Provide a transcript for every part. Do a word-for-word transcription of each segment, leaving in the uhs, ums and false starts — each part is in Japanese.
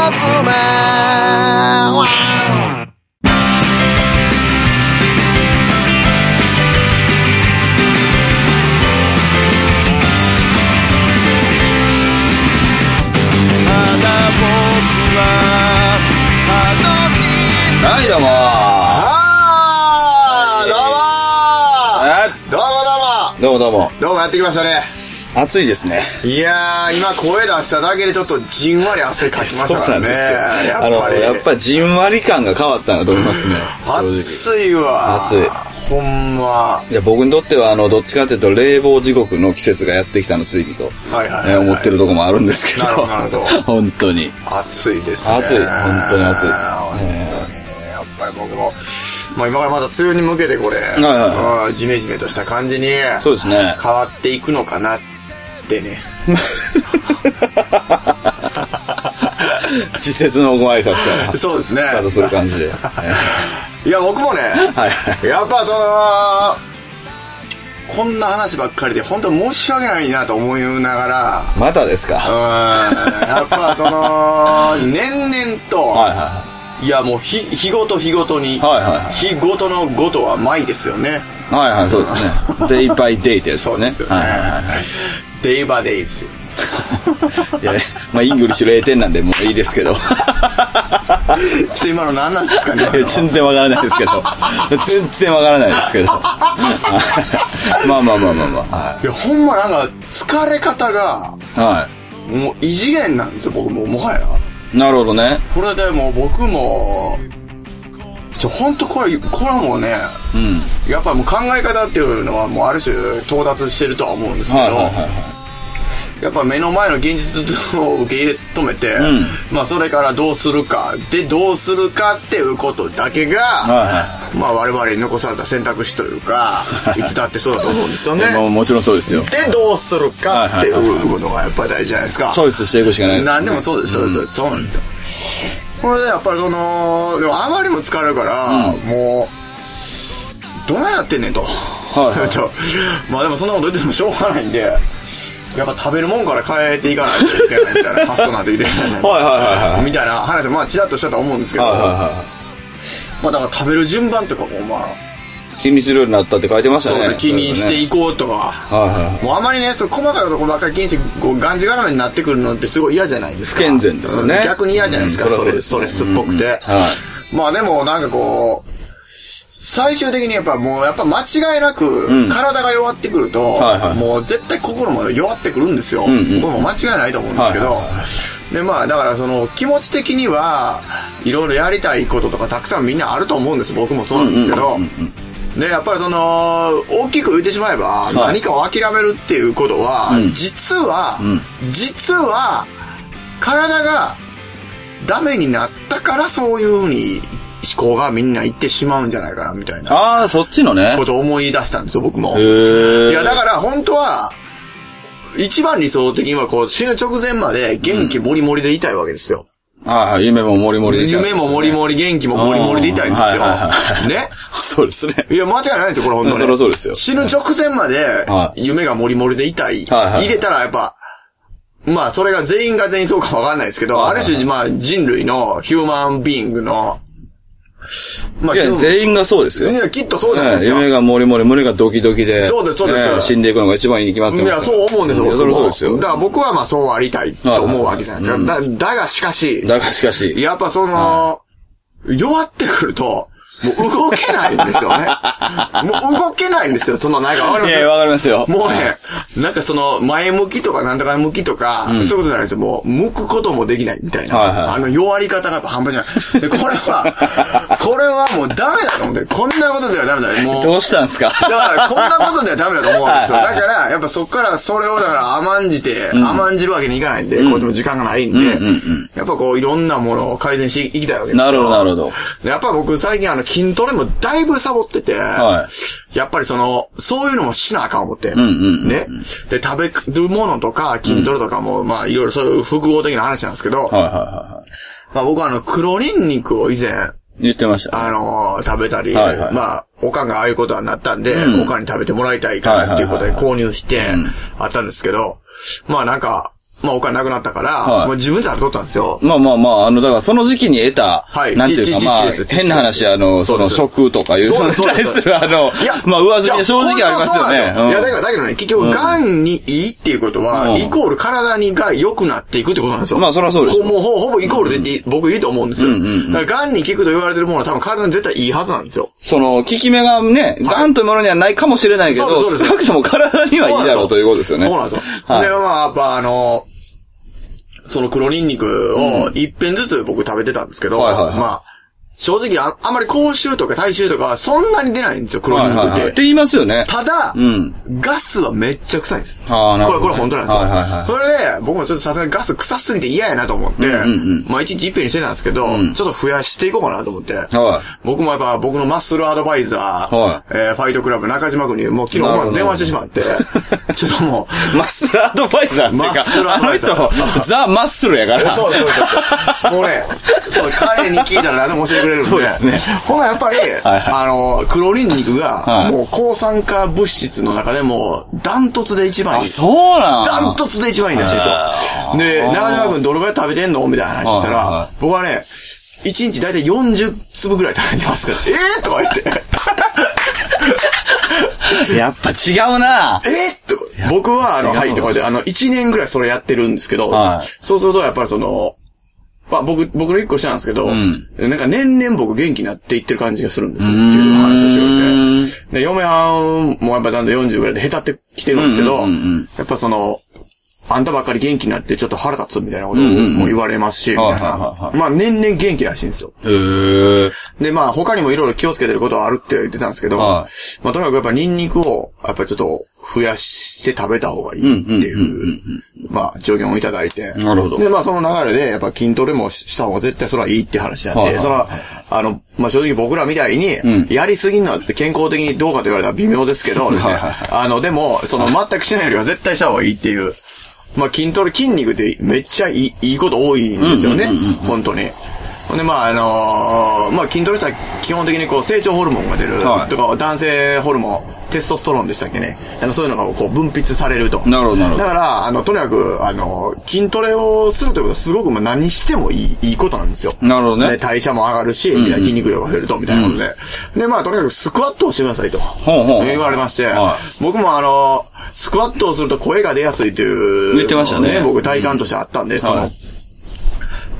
めはいどうもあーどうもえどうもどうもどうもどうもどうもやってきましたね。 暑いですね。 いやー今声出しただけでちょっとじんわり汗かきましたからね。やっぱりあのやっぱりじんわり感が変わったなと思いますね。 暑いわ。 暑い。 ほんま。 いや僕にとってはあのどっちかというと冷房地獄の季節がやってきたのついにと、 はいはいはいはいえー思ってるとこもあるんですけど。 なるほどなるほど。 本当に暑いですね。 暑い。本当に暑い。 本当に、やっぱり僕も、まあ今からまた梅雨に向けてこれ、 はいはいうんジメジメとした感じにそうですね変わっていくのかなってね。 季節のご挨拶からそうですね。 スタートする感じで。 いや僕もね、 はいやっぱそのこんな話ばっかりで本当申し訳ないなと思いながら、 またですか。 うんやっぱその年々と、 はいはいやもう日日ごと日ごとに、 はいはいはい日ごとのごとは毎ですよね。 いはいはいそうですね。デイバイデイってやつですね。 そうですよね。 はいはいはい。 デイバーデイですよ。 いやまあイングリッシュれいてんなんでもういいですけど。 ちょっと今の何なんですかね。 いや全然わからないですけど。全然わからないですけど。まあまあまあまあまあ。はいやほんまなんか疲れ方がい。はもう異次元なんですよ僕ももはや。 い。なるほどね。 これでもう僕もちょ本当これこれはもうね、 うん。 やっぱもう考え方っていうのはもうある種到達してるとは思うんですけど、 はいはいはいはい。 やっぱ目の前の現実を受け入れ止めて、 んまあそれからどうするかでどうするかっていうことだけが、 はまあ我々に残された選択肢というかいつだってそうだと思うんですよい。 ね。 まあもちろんそうですよ。 でどうするかっていうことがやっぱり大事じゃないですか。 チョイスしていくしかないですね。 何でもそうですそうです、そうなんですよ。これでやっぱりそのでもあまりにも疲れるから、もうどないなってんねんと、 はいはいちょまあでもそんなこと言ってもしょうがないんで、やっぱ食べるもんから変えていかないといけないみたいな、ファストなんていけないはいはいはいはい。 みたいな話をまあちらっとしたと思うんですけど、 はいはいはまあだから食べる順番とかもまあい。気にするようになったって書いてましたね。 そうね気にしていこうとか、 はいはい。 もうあまりねその細かいところばっかり気にしてこうがんじがらめになってくるのってすごい嫌じゃないですか。 不健全ですよね。 逆に嫌じゃないですか、 うんそれストレスっぽくて、 はい。 まあでもなんかこう最終的にやっぱもうやっぱ間違いなく体が弱ってくると、 はいはいもう絶対心も弱ってくるんですよ、 んうんこれも間違いないと思うんですけど、 はいはいはでまあだからその気持ち的にはいろいろやりたいこととかたくさんみんなあると思うんです。僕もそうなんですけど、でやっぱりその大きく言ってしまえば、 い何かを諦めるっていうことは、 うん実は、 ん実は体がダメになったからそういうふうに思考がみんな言ってしまうんじゃないかなみたいなああ、そっちのね。 ことを思い出したんですよ僕も。 へーいやだから本当は一番理想的にはこう死ぬ直前まで元気もりもりでいたいわけですよ。 はいはい。夢ももりもりでいたいですよね。 夢ももりもり元気ももりもりでいたいんですよ。 はいはいはいね。 そうですね。 いや間違いないですよこれ本当に。 そりゃそうですよ。 死ぬ直前まではい夢がもりもりでいたい。 はいはい入れたらやっぱまあそれが全員が全員そうかわかんないですけど、 はいはいある種まあ人類のヒューマンビーイングのまあいや、全員がそうですよ。 いやきっとそうじゃないですか。 夢がもりもり、胸がドキドキで。 そうですそうですね死んでいくのが一番いいに決まってますよ。 いや、そう思うんですよ。 いや、それそうですよ。 だから僕はまあそうありたいと思うわけじゃないですか。だだがしかし、 だがしかし。 やっぱその、弱ってくると、もう動けないんですよね。もう動けないんですよ、そのなんかわかりますいや、わかりますよ。 もうね、なんかその前向きとかなんとか向きとか、そういうことじゃないですよ。もう向くこともできないみたいな。 はいはいあの弱り方がやっぱ半端じゃない。で、これは、これはもうダメだと思って、こんなことではダメだ。もう。 どうしたんですかだから、こんなことではダメだと思うんですよ。 はいはいだから、やっぱそっからそれをだから甘んじて、甘んじるわけにいかないんで、こっちも時間がないんで、やっぱこういろんなものを改善していきたいわけですよ。 なるほど、なるほど。 でやっぱ僕最近あの筋トレもだいぶサボってて、 はやっぱりその、そういうのもしなあかん思って。 んうんうんね。で、食べるものとか筋トレとかも、まあいろいろそういう複合的な話なんですけど、 はいはいはいはい。 まあ僕はあの黒ニンニクを以前、 言ってました。 あのー、食べたり、 はいはいまあ、おかんがああいうことになったんで、 うんおかんに食べてもらいたいからっていうことで購入して、あったんですけど、まあなんか、 まあお金なくなったから、 はい、 まあ自分で食べとったんですよ。 まあまあまあ、あの、だからその時期に得た、はい、なんていうかまあ、変な話、あの、その食とかいうのに対するあの、いや、まあ上積み正直ありますよね。 うん、いや、だけど、だけどね、結局、癌にいいっていうことは、うん、イコール体にが良くなっていくってことなんですよ。 まあそれはそうです。 もうほ、ほぼイコールでって、うん、僕いいと思うんですよ。うんうんうん、だから癌に効くと言われてるものは多分体に絶対いいはずなんですよ。 その、効き目がね、癌というものにはないかもしれないけど、はい、少なくとも体にはいいだろうということですよね。 そうなんですよ。はい、で、まあ、やっぱあの、その黒ニンニクを一片ずつ僕食べてたんですけど、うん、はいはいはい、まあ、正直あ、あんまり口臭とか体臭とかはそんなに出ないんですよ、黒ニンニクって。はいはいはい、って言いますよね。 ただ、うん、ガスはめっちゃ臭いんです。 ああ、なるほど、ね。 これ、これ本当なんですよ。 はいはいはい。 それで、僕もちょっとさすがにガス臭すぎて嫌やなと思って、うんうんうん、まあ一日一片にしてたんですけど、うん、ちょっと増やしていこうかなと思って、はい、僕もやっぱ僕のマッスルアドバイザー、はい、えー、ファイトクラブ中島君にもう昨日まず電話してしまって、ちょっともう、マッスルアドバイザーっていうか、マッスルアドバイザー。あの人、ザ・マッスルやから。 そうそうそうそう。もうね、そう、彼に聞いたら何でも教えてくれるんで、 そうですね。 ほなやっぱり、はいはい、あの、黒ニンニクが、もう抗酸化物質の中でも、ダントツで一番いい。 あ、そうなんダントツで一番いいらしいですよ。で、中島君どれくらい食べてんのみたいな話したら、僕はね、いちにちだいたいよんじゅうつぶぐらい食べてますから、えーとか言って。 やっぱ違うなえーとか、僕は、あの、はい、とかで、あの、いちねんぐらいそれやってるんですけど、はい、そうすると、やっぱりその、まあ僕、僕の一個下なんですけど、うん、なんか年々僕元気になっていってる感じがするんですよっていう話をしてくれて。で、嫁はんもやっぱだんだんよんじゅうぐらいで下手ってきてるんですけど、うんうんうんうん、やっぱその、あんたばっかり元気になってちょっと腹立つみたいなことも言われますし、みたいな。まあ年々元気らしいんですよ。 へー。 で、まあ他にもいろいろ気をつけてることはあるって言ってたんですけど、まあとにかくやっぱニンニクを、やっぱりちょっと増やして食べた方がいいっていう、まあ助言をいただいて。 なるほど。 で、まあその流れで、やっぱ筋トレもした方が絶対それはいいって話なんで、それは、あの、まあ正直僕らみたいに、やりすぎるのは健康的にどうかと言われたら微妙ですけど、あの、でも、その全くしないよりは絶対した方がいいっていう。まあ筋トレ、筋肉ってめっちゃいい、いいこと多いんですよね。本当に。で、まああのー、まあ筋トレしたら基本的にこう成長ホルモンが出る。はい、とか、男性ホルモン、テストストロンでしたっけね。あの、そういうのがこう分泌されると。 なるほど、なるほど。 だから、あの、とにかく、あの、筋トレをするということはすごくまあ何してもいい、いいことなんですよ。 なるほどね。 代謝も上がるし、うんうん、筋肉量が増えると、みたいなことで。うん、で、まあとにかくスクワットをしてくださいと。ほうほう言われまして、はい、僕もあの、スクワットをすると声が出やすいという、 言ってましたね。 僕体感としてあったんで、うん、その、はい、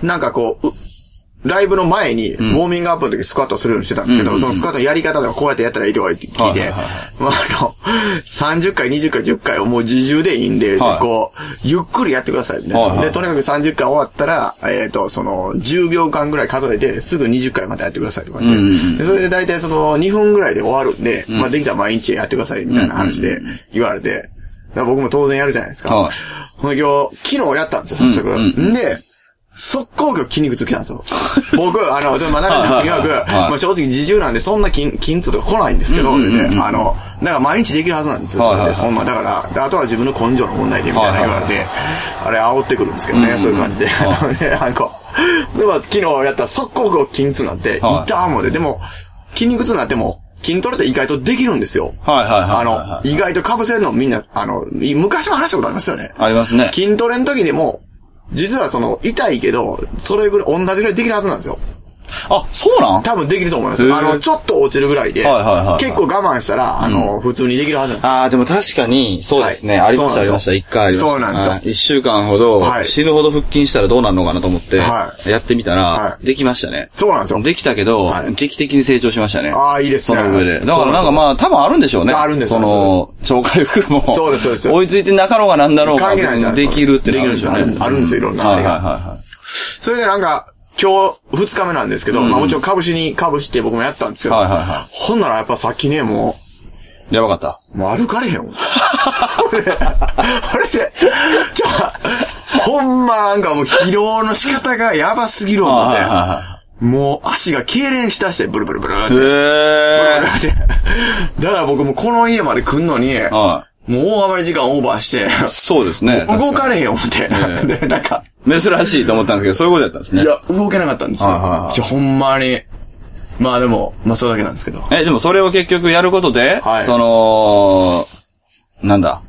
なんかこう、ライブの前に、ウォーミングアップの時スクワットするようにしてたんですけど、うん、そのスクワットのやり方ではこうやってやったらいいとか聞いて、はいはいはい、まああの、さんじゅっかい、にじゅっかい、じゅっかいをもう自重でいいんで、はい、こう、ゆっくりやってくださいみたいな、はいはい。で、とにかくさんじゅっかい終わったら、えっ、ー、と、その、じゅうびょうかんぐらい数えて、すぐにじゅっかいまたやってくださいとか言って、うんうん、でそれで大体その、にふんぐらいで終わるんで、うん、まあできたら毎日やってくださいみたいな話で言われて、だから僕も当然やるじゃないですか。はい、ほんで今日、昨日やったんですよ、早速。うんうんうん、で、速攻今日筋肉痛来たんですよ。僕、あの、ちょっとまあ、長い長く、まあ正直自重なんでそんな筋、筋痛とか来ないんですけど、うんうんうんうん、あの、だから毎日できるはずなんですよ。はいはいはい、そんな、だから、あとは自分の根性の問題でみたいな言われて、はいはいはい、あれ煽ってくるんですけどね、うんうん、そういう感じで。はい、で、なんか、でも昨日やったら速攻今日筋痛になって、はい、痛ーもで、でも、筋肉痛になっても、筋トレって意外とできるんですよ。 はいはいはい、はい。 あの、意外と被せるのみんな、あの、昔も話したことありますよね。 ありますね。 筋トレの時にも、実はその、痛いけど、それぐらい、同じぐらいできるはずなんですよ。 あ、そうなん？ 多分できると思います。あの、ちょっと落ちるぐらいで、はいはいはいはい、結構我慢したら、あの、うん、普通にできるはずなんです。 ああ、でも確かに、そうですね。はい、ありました、ありました。一回ありました。 そうなんですよ。 一週間ほど、はい、死ぬほど腹筋したらどうなるのかなと思って、はい、やってみたら、はい、できましたね。 そうなんですよ。 できたけど、はい、劇的に成長しましたね。 ああ、いいですね。 その上で。だからなんかまあ、多分あるんでしょうね。 あるんですよ。 その、超回復も、 そうです、そうです。 追いついてなかろうがなんだろうか、できるってなるんですよね。あるんですよ、いろんな。はいはいはい。それでなんか、今日、二日目なんですけど、うん、まあもちろん株しに株して僕もやったんですけど、はいはいはい、ほんならやっぱさっきね、もう、やばかった。 もう歩かれへん。俺で、じゃあ、ほんまなんかもう疲労の仕方がやばすぎる思って、はいはいはい、もう足が痙攣しだして、ブルブルブルって。へー。ブルブルって。だから僕もこの家まで来んのに、はい、もう大幅に時間オーバーして、 そうですね。 動かれへん思って、で、なんか、 珍しいと思ったんですけど、そういうことやったんですね。 いや、動けなかったんですよ。はいはいはい、ちょ、ほんまに。まあでも、まあそれだけなんですけど。 え、でもそれを結局やることで、はい、その、なんだ、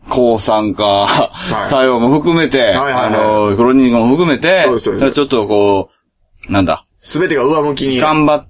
抗酸化作用も含めて、はいはいはいはい、あの、クロニングも含めて、そうそうそう、ちょっとこう、なんだ。 すべてが上向きに。 頑張って、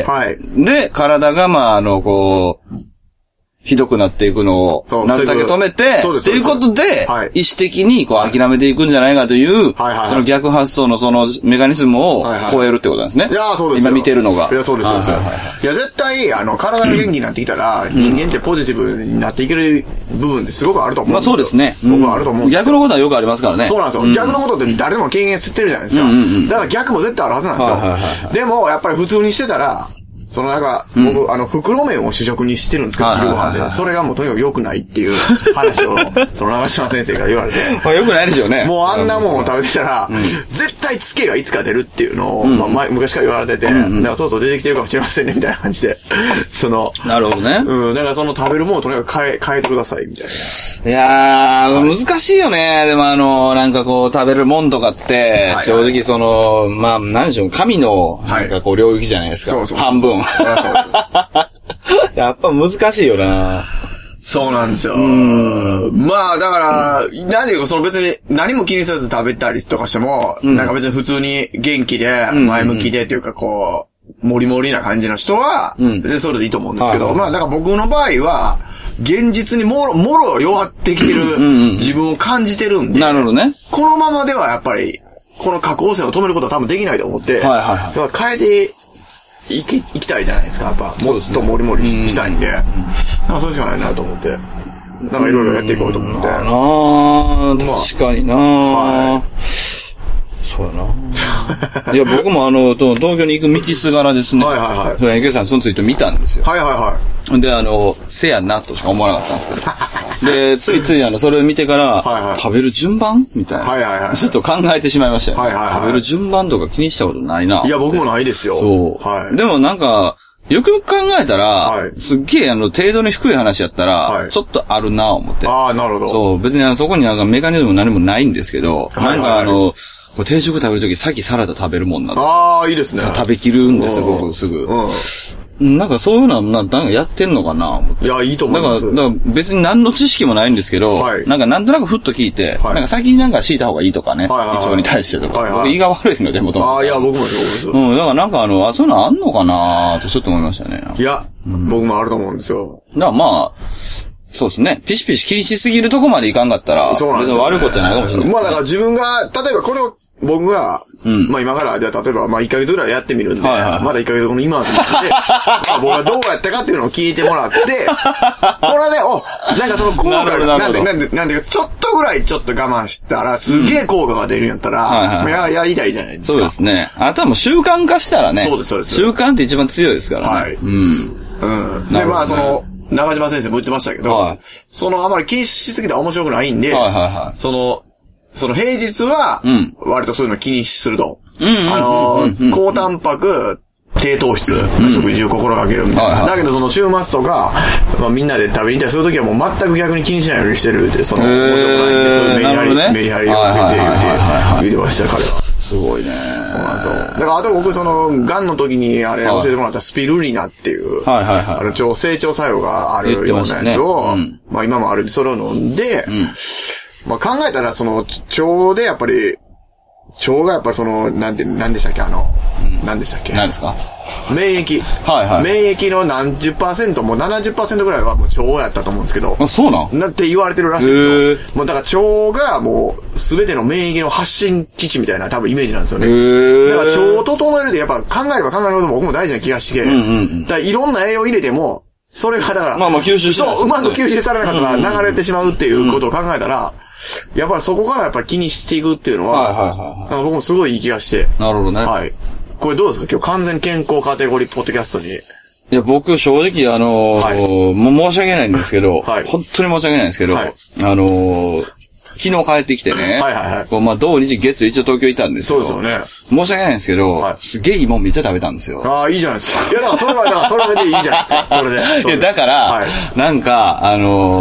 はい、で、体が、まあ、あの、こう、ひどくなっていくのを、なるだけ止めて、っていうことで、はい、意思的にこう諦めていくんじゃないかという、はいはいはい、その逆発想のそのメカニズムを超えるってことなんですね。はいはい、いや、そうです。今見てるのが。 いや、そうです、そうです。はいはいはい、いや、絶対、あの、体が元気になってきたら、うん、人間ってポジティブになっていける部分ってすごくあると思うんですよ。 まあそうですね。 僕はあると思うんですよ。 逆のことはよくありますからね。 そうなんですよ。うん、逆のことって誰でも経験してるじゃないですか。うんうんうん、だから逆も絶対あるはずなんですよ。はいはいはいはい、でも、やっぱり普通にしてたら、そのなんか、僕、うん、あの、袋麺を主食にしてるんですけど、昼ご飯で。それがもうとにかく良くないっていう話を、その長島先生から言われて。 まあ良くないでしょうね。 もうあんなもんを食べてたら、うん、絶対ツケがいつか出るっていうのを、うん、まあ前、昔から言われてて、うんうん、だからそうそう出てきてるかもしれませんね、みたいな感じで。その、 なるほどね。 うん、だからその食べるものをとにかく変え、変えてください、みたいな。 いやー、はい、難しいよね。でもあの、なんかこう、食べるもんとかって、正直その、まあ、なんでしょう、神の、なんかこう、領域じゃないですか。はい、そうそう。半分。やっぱ難しいよな。 そうなんですよ。まあ、だから、何ていうか、その別に何も気にせず食べたりとかしても、うん、なんか別に普通に元気で、前向きでというか、こう、もりもりな感じの人は、別にそれでいいと思うんですけど、うん、まあ、だから僕の場合は、現実にもろ、もろ弱ってきてる自分を感じてるんで、 なるほどね。 このままではやっぱり、この下降線を止めることは多分できないと思って、はいはいはい、だから変えて、行き、行きたいじゃないですか、やっぱ。もっとモリモリしたいんで。なんかそうしかないなと思って。なんかいろいろやっていこうと思って。なあ、確かにな、はい、そうやな。いや、僕もあの、東京に行く道すがらですね。はいはいはい。エケさんそのツイート見たんですよ。 はいはいはい。 で、あの、せやなとしか思わなかったんですけど。で、ついついあの、それを見てから、はいはい、食べる順番みたいな。はいはいはい。ちょっと考えてしまいましたよね。はいはいはい。食べる順番とか気にしたことないな。 いや、僕もないですよ。 そう。はい。でもなんか、よくよく考えたら、はい、すっげえあの、程度に低い話やったら、はい、ちょっとあるなぁ思って。 ああ、なるほど。 そう。別にあの、そこになんかメカニズム何もないんですけど、はいはいはい、なんかあの、定食食べるとき先サラダ食べるもんなんで。 ああ、いいですね。 食べきるんですよ、僕すぐ。うん。なんかそういうのは、なんかやってんのかな思って。 いや、いいと思います。 だから、だから別に何の知識もないんですけど、はい、なんかなんとなくふっと聞いて、はい、なんか先になんか敷いた方がいいとかね、はいはいはい、胃腸に対してとか、はいはい、僕胃が悪いので、もともと。 ああ、いや、僕もそうです。 うん、だからなんかあの、あ、そういうのあんのかなとちょっと思いましたね。 いや、うん、僕もあると思うんですよ。 だからまあ、そうですね。ピシピシ気にしすぎるとこまでいかんかったら、そうなんですよ、ね、別に悪いことじゃないかもしれない、ね。 まあだから自分が、例えばこれを、僕が、うん、まあ今から、じゃあ例えば、まあいっかげつぐらいやってみるんで、はいはいはい、まだいっかげつ後の今の時で、まあ僕がどうやったかっていうのを聞いてもらって、これはね、お、なんかその効果が、なんで、なんで、なんで、ちょっとぐらいちょっと我慢したら、すげえ効果が出るんやったら、うん、はいはい、まあ、や、やりたいじゃないですか。 そうですね。あとはもう習慣化したらね。そうです、そうです。習慣って一番強いですからね。はい。うん。 うん。で、まあその、中島先生も言ってましたけど、はい、そのあまり気にしすぎたら面白くないんで、はいはいはい、その、その平日は、割とそういうの気にすると。うん、あのー、高タンパク、低糖質の食事を心がけるみたいな。うん、だけどその週末とか、まあみんなで食べに行ったりするときはもう全く逆に気にしないようにしてるって、その、面白くないんで、そういうメリハリ、ね、メリハリをつけて言うて、言ってました、彼は。 すごいね。 そうなんですよ。だからあと僕その、癌の時にあれ教えてもらったスピルリナっていう、はいはいはい、あの、超成長作用があるようなやつを、ね、うん、まあ今もあるんで、それを飲んで、うん、まあ考えたらその、腸でやっぱり、腸がやっぱりその、なんて、なんでしたっけ、あの、うん、なんでしたっけ。 何ですか免疫。はいはい。免疫の何十パーセント、もうななじゅっパーセントぐらいはもう腸やったと思うんですけど。 あ、そうなんなって言われてるらしいですよ。もうだから腸がもう、すべての免疫の発信基地みたいな多分イメージなんですよね。だから腸を整えるでやっぱ考えれば考えるほど僕も大事な気がして、うんうん、だからいろんな栄養入れても、それがだから、 まあまあ吸収しない、 そう、うまく吸収されなかったら流れてしまうっていうことを考えたら、やっぱりそこからやっぱり気にしていくっていうのは、はいはいはいはい、僕もすごいいい気がして。 なるほどね。 はい。これどうですか今日完全健康カテゴリーポッドキャストに。いや、僕正直あのーはい、もう申し訳ないんですけど、はい、本当に申し訳ないんですけど、はい、あのー、昨日帰ってきてね、はいはいはい、こうまあ土日月一応東京いたんですよ。そうですよね。申し訳ないんですけど、はい、すげえいいもんめっちゃ食べたんですよ。 ああ、いいじゃないですか。いや、だからそれは、だからそれでいいじゃないですか。それで。それでいや、だから、はい、なんか、あのー、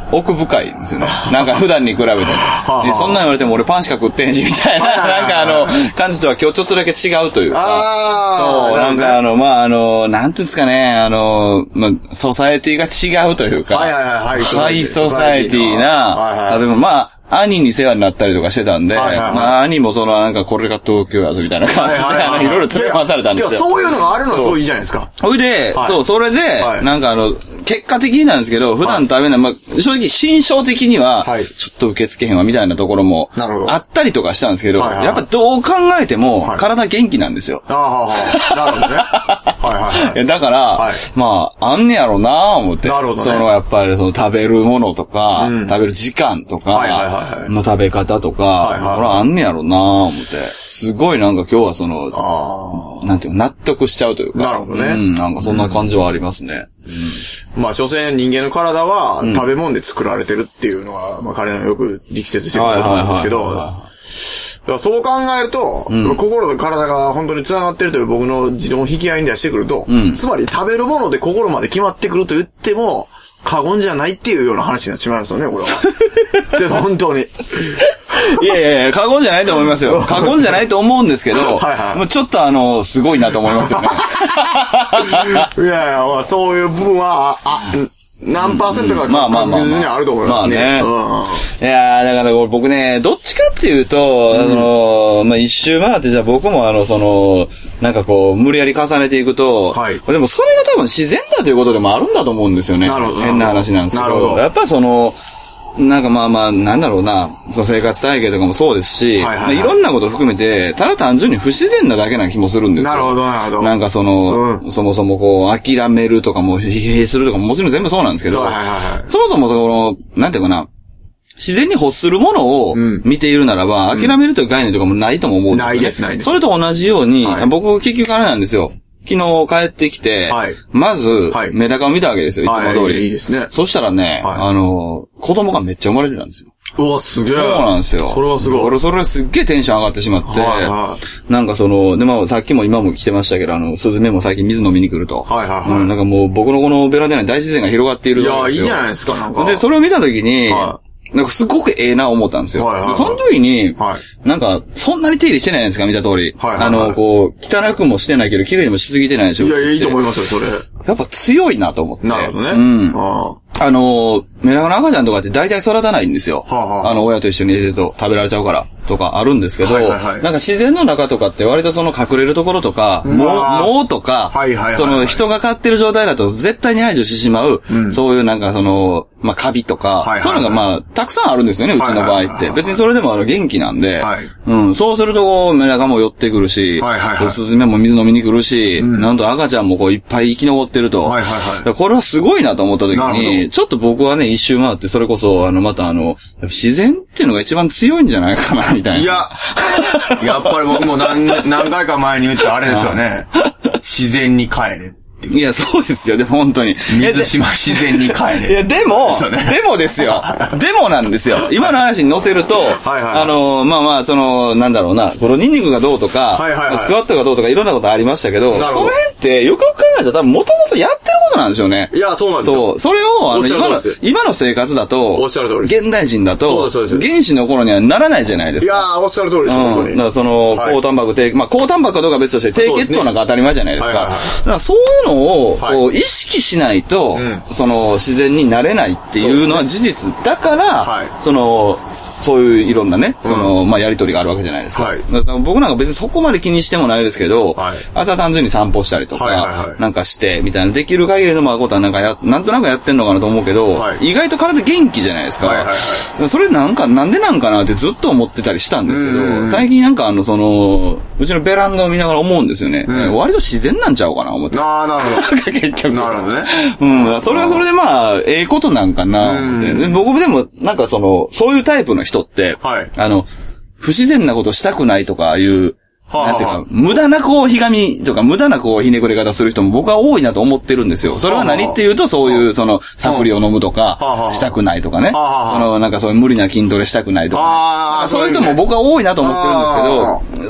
奥深いんですよね。なんか普段に比べて。そんなん言われても俺パンしか食ってんし、みたいな、なんかあの、感じとは今日ちょっとだけ違うというか。そう、なんかあの、まああの、なんていうんですかね、あの、まあ、ソサエティが違うというか。 はいはいはい。 ハイソサエティな、例えばまあ、兄に世話になったりとかしてたんで、はいはいはい、まあ兄もそのなんかこれが東京やぞみたいな感じで、はいはいはい、いろいろ連れ回されたんですよ。 じゃあそういうのがあるのはそういいじゃないですか。 ほいで、はい、そう、それで、はい、なんかあの、結果的になんですけど、普段食べない、まあ、正直、心象的には、ちょっと受け付けへんわ、みたいなところも、あったりとかしたんですけど、はいはい、やっぱどう考えても、体元気なんですよ。 ああ、なるほどね。はいはいはい。 だから、はい、まあ、あんねやろうなぁ、思って。 なるほどね。 その、やっぱり、その、食べるものとか、うん、食べる時間とか、はいはいはいはい、の食べ方とか、はいはいはい、これはあんねやろうなぁ、思って。すごいなんか今日はその、なんていうか、納得しちゃうというか。 なるほどね。 うん、なんかそんな感じはありますね。 うん、まあ、所詮人間の体は食べ物で作られてるっていうのは、うん、まあ彼のよく力説してることなんですけど、そう考えると、うん、心と体が本当に繋がってるという僕の持論を引き合いに出してくると、うん、つまり食べるもので心まで決まってくると言っても、過言じゃないっていうような話になっちまいますよね、これは。ちょっと本当に。 いやいやいや、過言じゃないと思いますよ。過言じゃないと思うんですけど、はいはい、もうちょっとあの、すごいなと思いますよね。 いやいや、そういう部分は、あ、何パーセントか確実にあると思いますね。まあまあまあ。まあね。 うん、いやー、だから僕ね、どっちかっていうと、うん、あの、まあ、一周回って、じゃあ僕もあの、その、なんかこう、無理やり重ねていくと、はい、でもそれが多分自然だということでもあるんだと思うんですよね。なるほど。変な話なんですけど。なるほど。やっぱその、なんかまあまあ、なんだろうな、その生活体系とかもそうですし、はいはいはい、いろんなことを含めて、ただ単純に不自然なだけな気もするんですよ。 なるほど、なるほど。 なんかその、うん、そもそもこう、諦めるとかも、疲弊するとかももちろん全部そうなんですけど、はいはいはい、そもそもその、なんていうかな、自然に欲するものを見ているならば、うん、諦めるという概念とかもないとも思うんですよね。ないです、ないです。それと同じように、はい、僕結局あれなんですよ。昨日帰ってきて、はい、まず、はい、メダカを見たわけですよ、いつも通り。はい、いいですね。そしたらね、はい、あの、子供がめっちゃ生まれてたんですよ。 うわ、すげえ。 そうなんですよ。 それはすごい。 俺、それすっげえテンション上がってしまって、はいはい、なんかその、で、まあ、さっきも今も来てましたけど、あの、スズメも最近水飲みに来ると。はいはいはい。うん、なんかもう僕のこのベランダに大自然が広がっているわけですよ。 いや、いいじゃないですか、なんか。 で、それを見たときに、はい、なんかすごくええな思ったんですよ。はいはいはい、その時に、はい、なんか、そんなに手入れしてないんですか見た通り。はいはいはい、あの、こう、汚くもしてないけど、綺麗にもしすぎてないでしょ。 いやいや、いいと思いますよ、それ。 やっぱ強いなと思って。 なるほどね。 うん。あ, あの、メダカの赤ちゃんとかって大体育たないんですよ。はあはあ、あの、親と一緒にいてると食べられちゃうから。とかあるんですけど、はいはいはい、なんか自然の中とかって割とその隠れるところとか、藻とか、はいはいはいはい、その人が飼ってる状態だと絶対に排除してしまう、うん、そういうなんかその、まあ、カビとか、はいはいはい、そういうのがまあ、たくさんあるんですよね、うちの場合って。はいはいはいはい、別にそれでもあの元気なんで、はい、うん、そうするとメダカも寄ってくるし、はいはいはい、スズメも水飲みに来るし、うん、なんと赤ちゃんもこういっぱい生き残ってると、はいはいはい、これはすごいなと思った時に、ちょっと僕はね、一周回ってそれこそ、あの、またあの、自然っていうのが一番強いんじゃないかな、みたいな。 いや、やっぱり僕も何、何回か前に言ったあれですよね。自然に帰れ。 いや、そうですよ。でも本当に。 水島自然に帰れ。 いや、でも、ね、でもですよ。でもなんですよ。今の話に乗せると、はいはいはい、あの、まあまあ、その、なんだろうな、このニンニクがどうとか、はいはいはい、スクワットがどうとかいろんなことありましたけど、その辺ってよくよく考えたら多分もともとやってることなんでしょうね。 いや、そうなんですよ。 そう。それを、あの、今の、今の生活だと、 おっしゃる通り。 現代人だと、そうですそうです。原始の頃にはならないじゃないですか。 いや、おっしゃる通りです。 うん。だからその、はい、高タンパク低、まあ高タンパクかどうか別として低血糖なんか当たり前じゃないですか。はいはいはい、だからそういうのを、こう、はい、意識しないと、うん、その、自然になれないっていうのは事実だから、はい、その、そういういろんなね、その、うん、まあ、やりとりがあるわけじゃないですか。はい、だから僕なんか別にそこまで気にしてもないですけど、はい、朝単純に散歩したりとか、はいはいはい、なんかして、みたいな、できる限りのまあことはなんかや、なんとなくやってんのかなと思うけど、はい、意外と体元気じゃないですか。はいはいはい、それなんか、なんでなんかなってずっと思ってたりしたんですけど、最近なんかあの、その、うちのベランダを見ながら思うんですよね。うん、割と自然なんちゃうかな、思って。 ああ、なるほど。 結局。 なるほどね。 うん。それはそれでまあ、ええことなんかな、思って。僕でも、なんかその、そういうタイプの人って、はい、あの、不自然なことしたくないとかいう、はあはあ、なんていうか、無駄なこう、ひがみとか、無駄なこう、ひねくれ方する人も僕は多いなと思ってるんですよ。それは何っていうと、そういう、その、サプリを飲むとか、したくないとかね。その、なんかそういう無理な筋トレしたくないとか、ね。そういう人も僕は多いなと思ってるんですけど、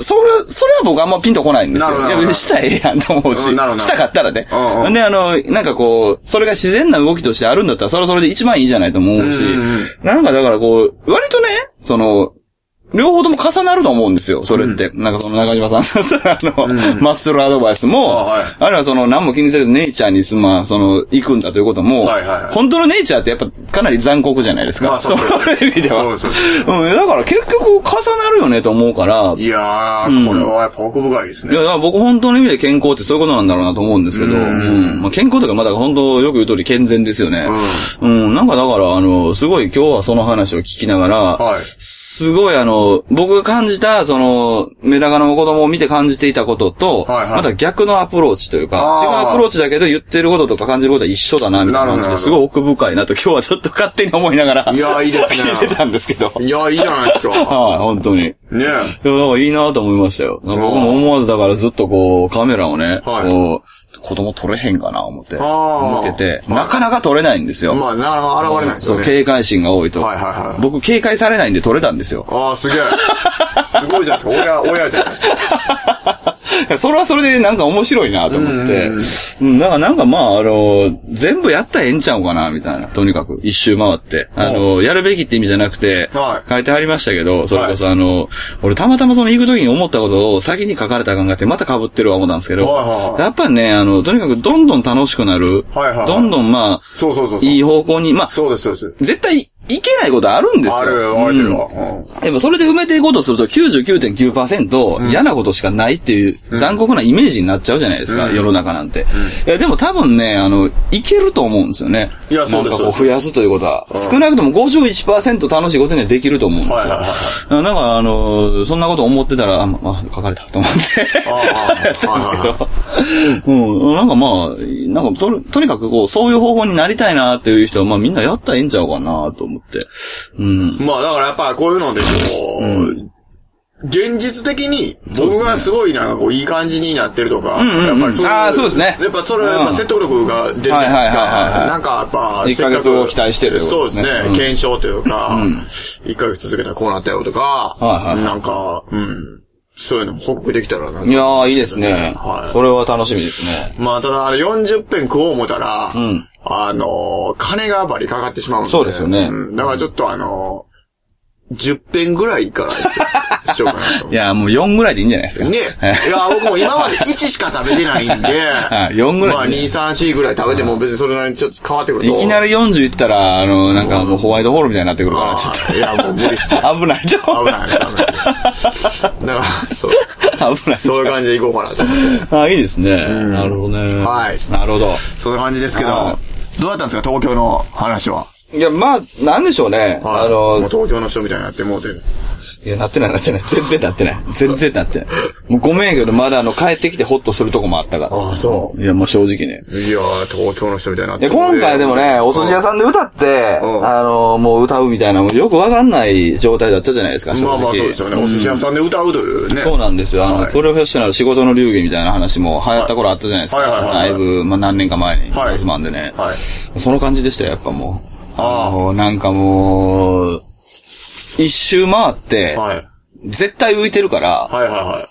それ、それは僕あんまピンとこないんですよ。いや、したらええやんと思うし、したかったらね。うんうん、で、あの、なんかこう、それが自然な動きとしてあるんだったら、それはそれで一番いいじゃないと思うし、うんうん、なんかだからこう、割とね、その、両方とも重なると思うんですよ、それって。うん、なんかその中島さんあの、うん、マッスルアドバイスも、あ、はい、あるいはその何も気にせずネイチャーにすまあ、その、行くんだということも、はいはいはい、本当のネイチャーってやっぱかなり残酷じゃないですか。まあ、そういう意味では。そうそうそう。うん、だから結局重なるよねと思うから。 いやー、これはやっぱ奥深いですね。 いや、だから僕本当の意味で健康ってそういうことなんだろうなと思うんですけど、うん、うん、まあ、健康とかまだ本当よく言う通り健全ですよね。うん、うん、なんかだからあの、すごい今日はその話を聞きながら、はい、すごいあの、僕が感じた、その、メダカの子供を見て感じていたことと、はいはい、また逆のアプローチというか、違うアプローチだけど言ってることとか感じることは一緒だな、みたいな感じですごい奥深いなと今日はちょっと勝手に思いながら、いや、いいですね。聞いてたんですけど。 いや、いいじゃないですか。 はい、本当に。ねえ。いや、だからいいなと思いましたよ。僕も思わずだからずっとこう、カメラをね、はい、こう、子供撮れへんかな思って、向けて、なかなか撮れないんですよ。 まあ、なかなか現れないですよね。 そう、警戒心が多いと。はいはいはい。僕、警戒されないんで撮れたんですよ。 ああ、すげえ。すごいじゃないですか。親、親じゃないですか。 それはそれでなんか面白いなと思って。うん。だからなんかまあ、あの、全部やったらええんちゃうかな、みたいな。とにかく、一周回って。あの、やるべきって意味じゃなくて、はい、書いてありましたけど、それこそあの、はい、俺たまたまその行く時に思ったことを先に書かれたらあかんがって、また被ってるわ思ったんですけど、はいはいはい、やっぱね、あの、とにかくどんどん楽しくなる。はいはいはい、どんどんまあ、そうそうそうそう、いい方向に、まあ、そうですそうです。絶対、いけないことあるんですよ。ある、あるてるわ。でもそれで埋めていこうとすると きゅうじゅうきゅうてんきゅうパーセント 嫌なことしかないっていう残酷なイメージになっちゃうじゃないですか、うん、世の中なんて。うん、いやでも多分ね、あの、いけると思うんですよね。いや、そうです。なんかこう増やすということは。少なくとも ごじゅういちパーセント 楽しいことにはできると思うんですよ。はいはいはい。だからあの、そんなこと思ってたら、あ、まあ、書かれたと思って。やったんですけど。うん。なんかまあ、なんかそれ、とにかくこう、そういう方法になりたいなっていう人は、まあみんなやったらええんちゃうかなと思って。うん、 まあだからやっぱこういうのでこう、うん、現実的に僕がすごいなんかこういい感じになってるとか、うんうんうん、やっぱりそういう、ああそうですね。やっぱそれはやっぱ説得力が出るじゃないですか。なんかやっぱいっかげつを期待してる、 ね。そうですね、うん。検証というか、うん、いっかげつ続けたらこうなったよとか、はいはい、なんか、うん。そういうのも報告できたらなんか、 いやー、いいですね。はい。それは楽しみですね。 まあ、ただ、あれよんじゅっぺん食おう思ったら、うん。あのー、金がバリかかってしまうんで。 そうですよね。 うん。だからちょっとあのー、じゅっぺんぐらいからしようかなと。 いや、もうよんぐらいでいいんじゃないですか。 ね。いや、僕も今までいちしか食べてないんで、 よんぐらい、ね。 まあに、さん、よんぐらい食べても別にそれなりにちょっと変わってくると。 いきなりよんじゅういったら、あの、なんかもうホワイトホールみたいになってくるから、ちょっと。 いや、もう無理っす。 危ないと。 危ない、危ない。だから、そう。危ない。そういう感じでいこうかなと思って。 あ、いいですね。なるほどね。 はい。 なるほど。 そういう感じですけど、どうだったんですか、東京の話は。 いや、まあ、なんでしょうね。はい、あの、 もう東京の人みたいになってもうて。 いや、なってない、なってない。全然なってない。全然なってない。もうごめんけど、まだあの、帰ってきてホッとするとこもあったから。 ああ、そう。 いや、もう正直ね。 いやー、東京の人みたいになってる。今回でもね、お寿司屋さんで歌って、あの、もう歌うみたいな、よくわかんない状態だったじゃないですか、 まあまあそうですよね。お寿司屋さんで歌うというね。 そうなんですよ。あの、プロフェッショナル仕事の流儀みたいな話も流行った頃あったじゃないですか。だいぶ、まあ何年か前に。はい。まんでね。はい。その感じでしたよ、やっぱもう。ああ。なんかもう、一周回って、はい。絶対浮いてるから、はいはいはい。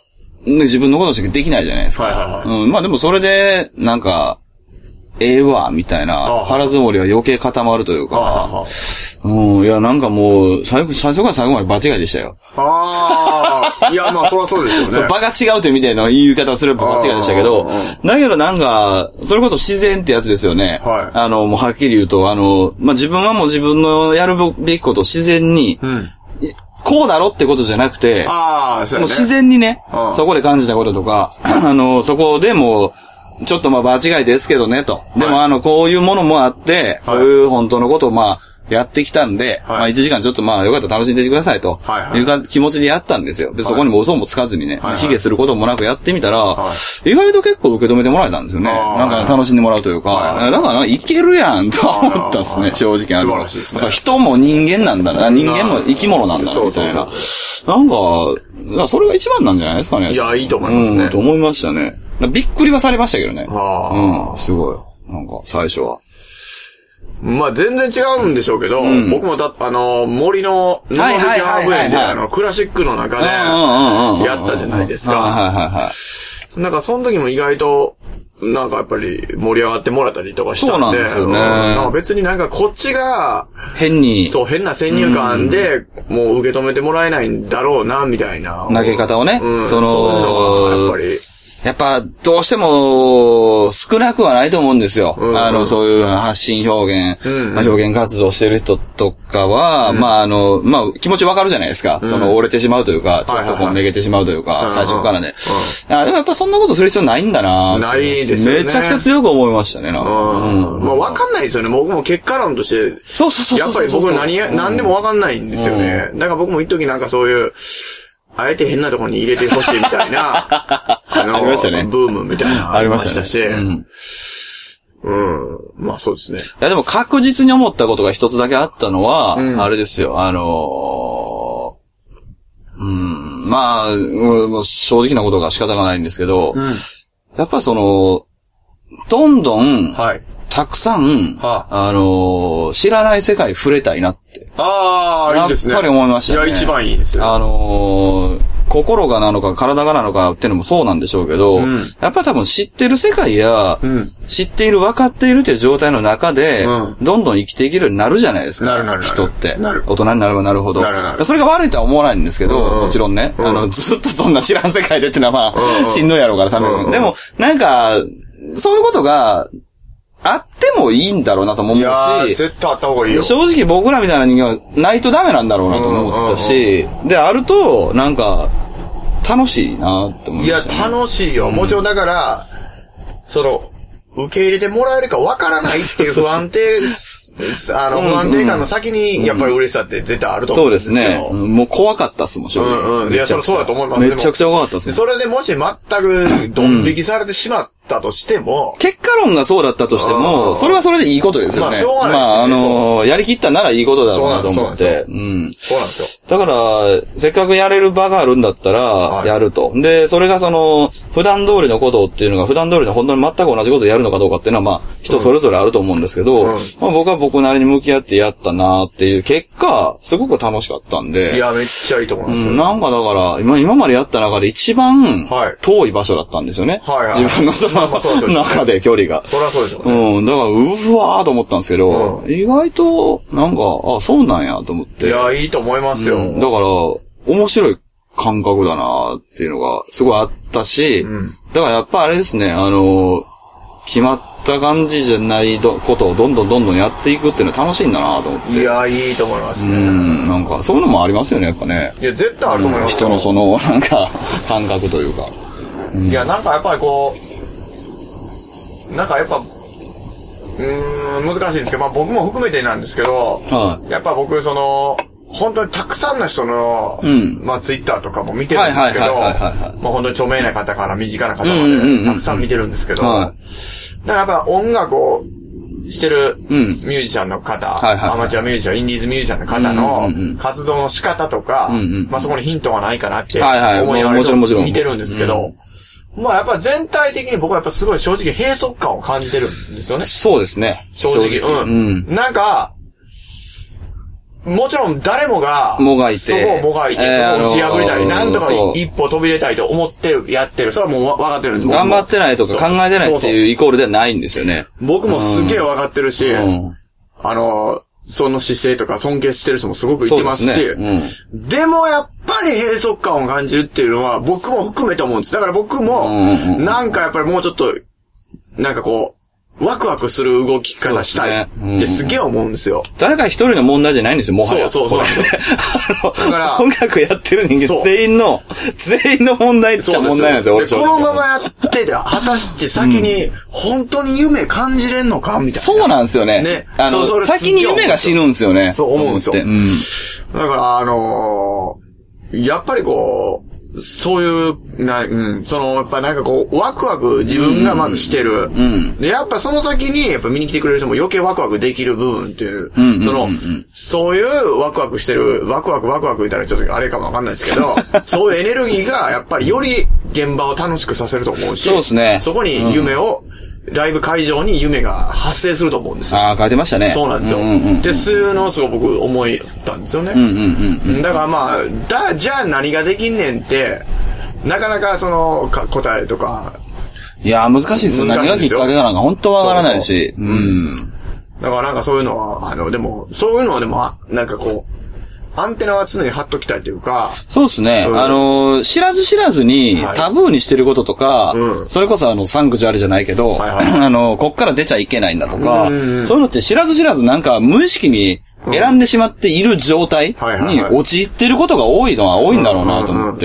自分のことしかできないじゃないですか。はいはいはい。うん。まあでもそれで、なんか、ええわ、みたいな、腹積もりは余計固まるというか、うん。いや、なんかもう、最後、最初から最後まで場違いでしたよ。ああ。いや、まあ、そらそうですよね。そう、 場が違うというみたいな言い方をすれば場違いでしたけど、だけどなんか、それこそ自然ってやつですよね。はい。あの、もうはっきり言うと、あの、まあ自分はもう自分のやるべきことを自然に、うん。こうだろってことじゃなくて、ああ、そうね、もう自然にね、そこで感じたこととか、あの、そこでもう、ちょっとまあ場違いですけどねと。でもあの、こういうものもあって、こういう本当のことをまあ、やってきたんで、はい、まあいちじかんちょっとまあよかったら楽しんでいてくださいと、はいはい、いうか気持ちでやったんですよ。で、そこにも嘘もつかずにね、はい、卑下することもなくやってみたら、はい、意外と結構受け止めてもらえたんですよね。なんか楽しんでもらうというか、はい、だからいけるやんと思ったっすね、正直。 素晴らしいですね。 人も人間なんだな、人間も生き物なんだな、みたいな。なんか、それが一番なんじゃないですかね。 いや、いいと思いますね。 うん、と思いましたね。びっくりはされましたけどね。うん、すごい。なんか、最初は。 まあ全然違うんでしょうけど、うん、僕もだ、あの、森の、布引ハーブ園で、あの、クラシックの中で、やったじゃないですか。はいはいはい。なんかその時も意外と、なんかやっぱり盛り上がってもらったりとかしたんで。そうなんですよね。なんか別になんかこっちが、 変に。 そう、変な先入観で、もう受け止めてもらえないんだろうな、みたいな。 投げ方をね。 うん、その、そういうのが、やっぱり。 やっぱ、どうしても、少なくはないと思うんですよ。うんうん、あの、そういう発信表現、うんうん、まあ、表現活動してる人とかは、うん、まあ、あの、まあ、気持ちわかるじゃないですか。うん、その、折れてしまうというか、ちょっとこう、めげてしまうというか、はいはいはい、最初からね、うんうん。あでもやっぱそんなことする必要ないんだなないですよね。 めちゃくちゃ強く思いましたね、なんか。 うん。うん、まあ、わかんないですよね。僕も結果論として。 そうそうそうそう。 やっぱり僕何や、何でもわかんないんですよね。うん、だから僕も一時なんかそういう、あえて変なところに入れてほしいみたいな、あの、ありましたね、ブームみたいなのありましたし、うん、うん、まあそうですね。いやでも確実に思ったことが一つだけあったのは、うん、あれですよ、あのー、うん、まあ、もう正直なことが仕方がないんですけど、うん、やっぱりその、どんどん、はい。たくさん、はあ、あのー、知らない世界触れたいなって。 ああ、いいですね。 やっぱり思いましたね。 いや、一番いいですよ。 あのー、心がなのか体がなのかっていうのもそうなんでしょうけど、うん、やっぱ多分知ってる世界や、うん、知っている分かっているという状態の中で、うん、どんどん生きていけるようになるじゃないですか。 なるなるなる人って。 なる。 大人になればなるほど。なるなる。それが悪いとは思わないんですけど、うんうん、もちろんね、うん、あの、ずっとそんな知らん世界でってのはまあ、うんうん、しんどいやろうからさ、うんうん、でも、なんか、そういうことが、あってもいいんだろうなと思うし。いやー、絶対あった方がいいよ。 正直僕らみたいな人間はないとダメなんだろうなと思ったし、うんうんうん、で、あると、なんか、楽しいなって思いました、ね。 いや、楽しいよ。もちろんだから、うん、その、受け入れてもらえるかわからないっていう不安定、あの、不安定感の先に、やっぱり嬉しさって絶対あると思うんですよ。 そうですね。もう怖かったっすもん、正直。 うんうん。いや、それそうだと思います。 めちゃくちゃ怖かったっすもん。 それでもし全くドン引きされてしまったとしても、 うん、結果論がそうだったとしても、それはそれでいいことですよね。 まあ、しょうがないですね。 まあ、あのー、やりきったならいいことだろうなと思って。 うん。そうなんですよ。 だから、せっかくやれる場があるんだったら、やると。はい、で、それがその、普段通りのことっていうのが、普段通りの本当に全く同じことをやるのかどうかっていうのは、まあ、人それぞれあると思うんですけど、うん、まあ、僕は僕なりに向き合ってやったなっていう結果、すごく楽しかったんで。 いや、めっちゃいいと思います。 うん、なんかだから、今、今までやった中で一番、遠い場所だったんですよね。はいはいはい、自分のその、まあ、そうそう中で距離が。 そりゃそうでしょうね。 うん、だから、うわーと思ったんですけど、うん、意外と、なんか、あ、そうなんやと思って。 いや、いいと思いますよ。うん、 だから、面白い感覚だなっていうのが、すごいあったし、うん、だからやっぱあれですね、あの、決まった感じじゃないことをどんどんどんどんやっていくっていうのは楽しいんだなと思って。 いや、いいと思いますね。 うん、なんか、そういうのもありますよね、やっぱね。 いや、絶対あると思います、 うん、人のその、なんか、感覚というか。 うん、いや、なんかやっぱりこう、なんかやっぱ、うーん、難しいんですけど、まあ僕も含めてなんですけど、はい、やっぱ僕、その、本当にたくさんの人の、うん、まあツイッターとかも見てるんですけど、まあ本当に著名な方から身近な方までたくさん見てるんですけど、だからやっぱ音楽をしてるミュージシャンの方、うん、アマチュアミュージシャン、インディーズミュージシャンの方の活動の仕方とか、うんうん、まあそこにヒントがないかなって思いながら見てるんですけど、まあやっぱ全体的に僕はやっぱすごい正直閉塞感を感じてるんですよね。 そうですね。 正直。正直うん。うん、なんか、もちろん誰もが、 もがいて、 そこをもがいて、そこを打ち破りたい、なんとか一歩飛び出たいと思ってる、やってる。それはもう分かってるんです。 頑張ってないとか考えてないっていうイコールではないんですよね。 僕もすげえ分かってるし、うん、あの、その姿勢とか尊敬してる人もすごく言ってますし、で, す、ねうん、でもやっぱり閉塞感を感じるっていうのは僕も含めて思うんです。だから僕も、なんかやっぱりもうちょっと、なんかこう、ワクワクする動き方したいってすげえ思うんですよ。 誰か一人の問題じゃないんですよ、もはや。 そうそうそう。 だから、音楽やってる人間全員の、全員の問題っちゃ問題なんですよ、 俺このままやってて、果たして先に本当に夢感じれんのかみたいな。 そうなんですよね。ね。あの、そう先に夢が死ぬんですよね。 そう思うんですよ。うん、だから、あのー、やっぱりこう、そういう、な、うん、その、やっぱなんかこう、ワクワク自分がまずしてる。うん。で、やっぱその先に、やっぱ見に来てくれる人も余計ワクワクできる部分っていう、うん、その、うん、そういうワクワクしてる、ワクワクワクワク言ったらちょっとあれかもわかんないですけど、そういうエネルギーが、やっぱりより現場を楽しくさせると思うし、 そうですね。 そこに夢をライブ会場に夢が発生すると思うんですよ。 ああ、書いてましたね。 そうなんですよ。うんうんうん、で、そういうのをすごく僕思ったんですよね。 うんうんうんうん、 だからまあ、だ、じゃあ何ができんねんって、なかなかその、か答えとか。 いやー難しいですよ。何がきっかけかなんか本当わからないし。そうそう、うん。 だからなんかそういうのは、あの、でも、そういうのはでも、なんかこう、アンテナは常に張っときたいというか。 そうですね。うん、あのー、知らず知らずにタブーにしてることとか、はいうん、それこそあの、サンクチュアルじゃないけど、はいはい、あのー、こっから出ちゃいけないんだとか、うんうん、そういうのって知らず知らずなんか無意識に選んでしまっている状態に陥ってることが多いのは多いんだろうなと思って。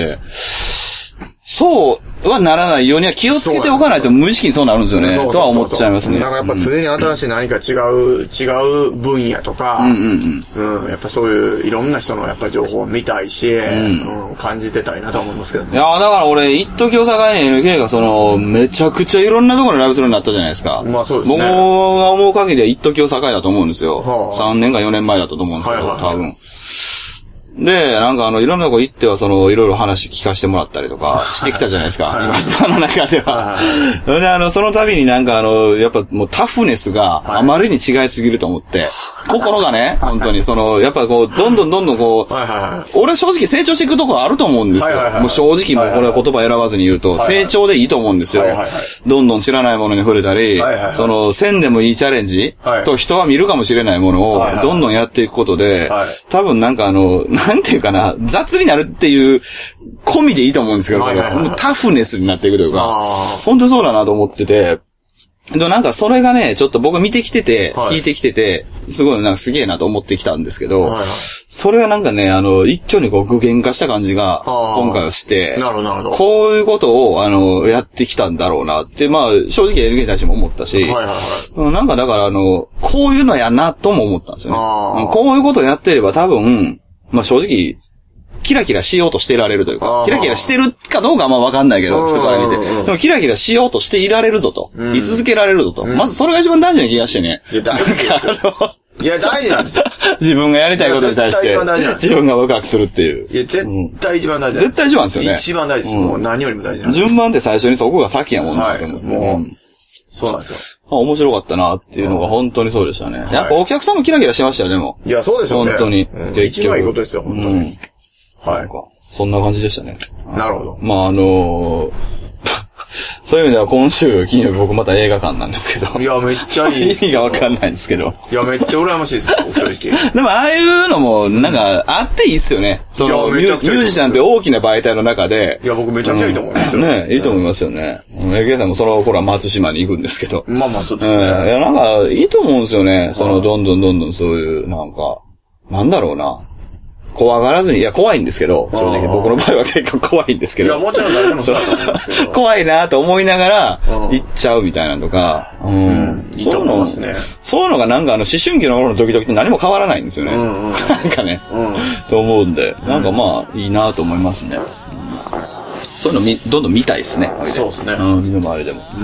そうはならないようには気をつけておかないと無意識にそうなるんですよね。とは思っちゃいますね。 なんかやっぱ常に新しい何か違う、違う分野とか、うんうんうんうん、やっぱそういういろんな人のやっぱ情報を見たいし、うんうん、感じてたいなと思いますけどね。 いやーだから俺、一時を境に エヌケー がその、めちゃくちゃいろんなところでライブするようになったじゃないですか。 まあそうですね。 僕が思う限りは一時を境だと思うんですよ。はあ、さんねんかよねんまえだったと思うんですけど、はいはいはい、多分。で、なんかあの、いろんなとこ行っては、その、いろいろ話聞かせてもらったりとかしてきたじゃないですか。今、その中では。それで、あの、その度になんかあの、やっぱもうタフネスがあまりに違いすぎると思って、心がね、本当に、その、やっぱこう、どんどんどんどんこう、俺正直成長していくところあると思うんですよ。もう正直もうこれは言葉選ばずに言うと、成長でいいと思うんですよ。どんどん知らないものに触れたり、その、せんでもいいチャレンジと人は見るかもしれないものを、どんどんやっていくことで、多分なんかあの、なんていうかな、雑になるっていう込みでいいと思うんですけど、はいはいはい、タフネスになっていくというか、本当そうだなと思ってて、でもなんかそれがね、ちょっと僕見てきてて、はい、聞いてきてて、すごいなんかすげえなと思ってきたんですけど、はいはい、それがなんかね、あの、一挙にこう具現化した感じが、今回はして、 なるほど、なるほど。 こういうことを、あの、やってきたんだろうなって、まあ、正直 エルケー に対しても思ったし、はいはいはい、なんかだからあの、こういうのやなとも思ったんですよね。こういうことをやってれば多分、まあ正直、キラキラしようとしてられるというか、キラキラしてるかどうかはまあわかんないけど、人から見て。でもキラキラしようとしていられるぞと。うん、居続けられるぞと、うん。まずそれが一番大事な気がしてね。 いや、大事ですよ。いや、大事なんですよ。 自分がやりたいことに対して、自分がワクワクするっていう。 いや、絶対一番大事、 うん。絶対一番ですよね。 一番大事です。うん、もう何よりも大事なんです。 順番って最初にそこが先やもんなと思って。 はい、もう、うん、そうなんですよ。 面白かったなっていうのが本当にそうでしたね。やっぱお客さんもキラキラしてましたよ、でも。 いや、そうでしょうね。 本当に。 うん、一番いいことですよ、本当に。うん、はい。 そんな感じでしたね。 なるほど。 まあ、あのー、そういう意味では今週金曜日僕また映画館なんですけど。 いや、めっちゃいい。 意味がわかんないんですけど。 いや、めっちゃ羨ましいですよ、正直。 でも、ああいうのも、なんか、あっていいっすよね。そのミュ、ミュージシャンって大きな媒体の中で。 いや、僕めちゃくちゃいいと思いますよ。 うん、ね、いいと思いますよね。エケさんもその頃は松島に行くんですけど。 まあまあ、そうですね。 うん、いや、なんか、いいと思うんですよね。その、どんどんどんどんそういう、なんか、なんだろうな。怖がらずに、いや、怖いんですけど、正直僕の場合は結構怖いんですけど。 いや、もちろん誰でもそうだと思うんですけど。 怖いなと思いながら、行っちゃうみたいなのとか、うん。うん、 いいと思いますね。 そういうのがなんかあの、思春期の頃の時々って何も変わらないんですよね。うんうん、なんかね、うん、と思うんで、なんかまあ、いいなと思いますね。うん、そういうのみ、どんどん見たいですね。 そうですね。 うん、見る周りでも。うん。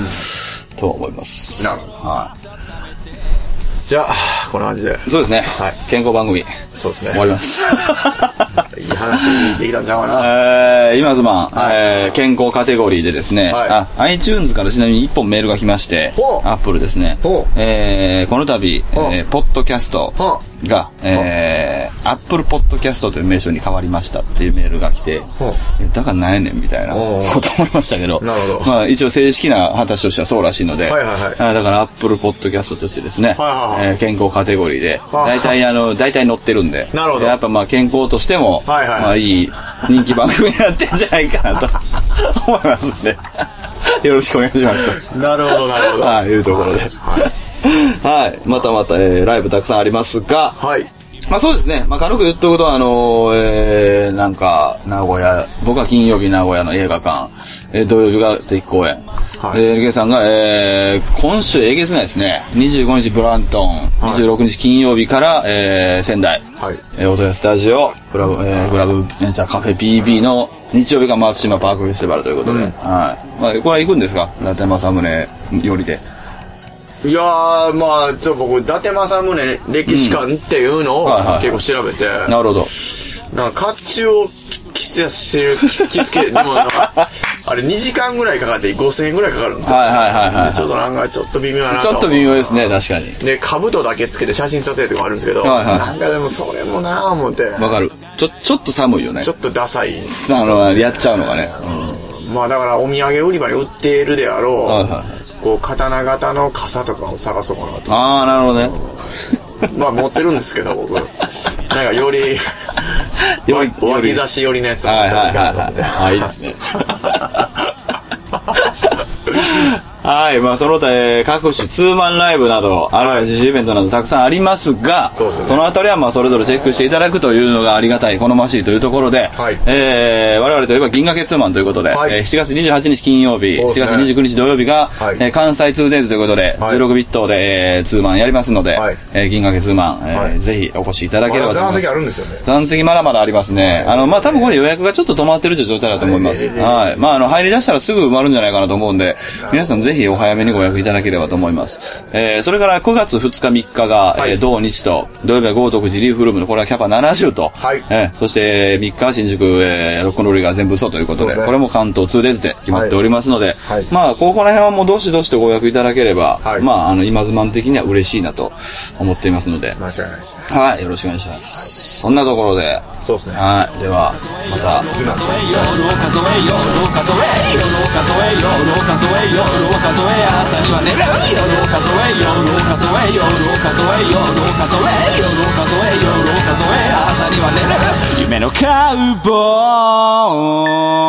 と思います。 なるほど。 はい。 じゃあ、こんな感じで。 そうですね。はい。健康番組。 そうですね。 終わります。 いい話できたんちゃうかな。 えー、今ズマン、はい、えー、健康カテゴリーでですね、はい、あ、iTunes からちなみに一本メールが来まして、Apple ですね。えー、この度、えー、ポッドキャストが、えー、Apple Podcast という名称に変わりましたっていうメールが来て、だから何やねんみたいなこと思いましたけど、 なるほど。 まあ一応正式な話としてはそうらしいので、 はいはいはい、 だから Apple Podcast としてですね、 はいはいはい、 えー、健康カテゴリーで、大体あの、大体載ってるんで、 なるほど。 やっぱまあ健康としても、 はいはい、 まあいい人気番組になってんじゃないかなと思いますんで、よろしくお願いしますと。 なるほどなるほど。 はい、いうところで。はい。はい。またまた、えー、ライブたくさんありますが、 はい。 まあそうですね。まあ軽く言っとくと、あのー、えー、なんか、名古屋、僕は金曜日名古屋の映画館、えー、土曜日が定期公演。はい。で、エルケさんが、えー、今週えげつないですね。にじゅうごにちブラントン、はい、にじゅうろくにち金曜日から、えー、仙台。はい。えー、音屋スタジオ、クラブ、えー、クラブベンチャーカフェ ピービー の日曜日が松島パークフェスティバルということで、うん、はい。まあ、これは行くんですか？伊達政宗よりで。 いやー、まあ、ちょっと僕、伊達政宗歴史館っていうのを結構調べて、 うんはいはい、なるほど。 なんか、甲冑を着きつやしてる、きつけ、でもなんか、あれにじかんぐらいかかってごせんえんぐらいかかるんですよ。 はいはいはいはい。 ちょっとなんかちょっと微妙ななと。 ちょっと微妙ですね、確かに。 で、兜だけつけて写真撮影とかあるんですけど、はいはい、なんかでもそれもなぁ思って。 わかる。ちょ、ちょっと寒いよね。 ちょっとダサい。 あの、やっちゃうのがね。 うん、まあだからお土産売り場に売っているであろう、はいはい、こう、刀型の傘とかを探そうかなと。 ああ、なるほどね。 まあ持ってるんですけど、僕。なんかより、より、脇差し寄りのやつを持ってるんですけど。はいはいはい、はい。あ、いいですね。 はい。まあ、その他、えー、各種ツーマンライブなど、あるいは自主イベントなどたくさんありますが、そうですね、そのあたりはまあ、それぞれチェックしていただくというのがありがたい、好ましいというところで、はい、えー、我々といえば銀河系ツーマンということで、はい、えー、しちがつにじゅうはちにち金曜日、ね、しちがつにじゅうくにち土曜日が、はい、えー、関西 ツーデイズ ということで、はい、じゅうろくビットで、えー、ツーマンやりますので、はい、えー、銀河系ツーマン、えーはい、ぜひお越しいただければと思います。 まだ残席あるんですよね。 残席まだまだありますね。あの、まあ、多分これ予約がちょっと止まってるという状態だと思います。はい。まあ、あの、入り出したらすぐ埋まるんじゃないかなと思うんで、皆さんぜひお早めにご予約いただければと思います。えー、それからくがつふつかみっかが、はい、えー、同日と、土曜日は豪徳寺リーフルームの、これはキャパななじゅうと、はい、えー、そしてみっかは新宿、えー、ロックンロールが全部嘘ということで、でこれも関東 ツーデイズ で決まっておりますので、はい、まあ、ここら辺はもうどしどしとご予約いただければ、はい、まあ、あの、今ズマン的には嬉しいなと思っていますので、 間違いないですね。はい、よろしくお願いします。そんなところで、 そうですね。 はい、では、また、夢のカウボーイ